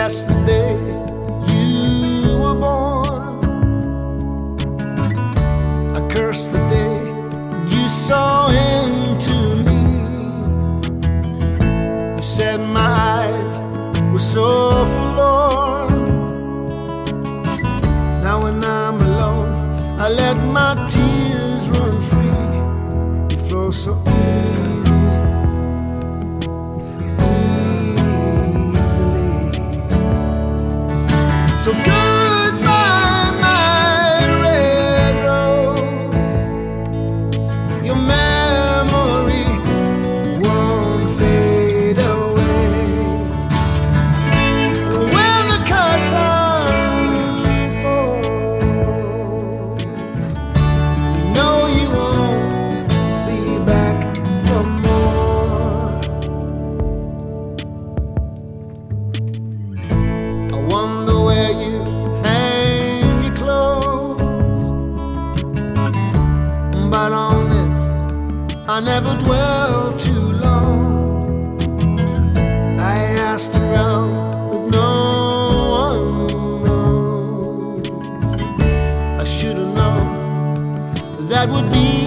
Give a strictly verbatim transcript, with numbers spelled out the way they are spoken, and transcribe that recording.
guess the day you were born. I curse the day you saw into me. You said my eyes were so forlorn. Now when I'm alone, I let my tears run free. They flow so easy, easily. So goodbye, my red rose. Your memory won't fade away. When the curtain falls, you know you won't be back for more. I wonder where you hang your clothes, but on this I never dwell too long. I asked around, but no one knows. I should have known that would be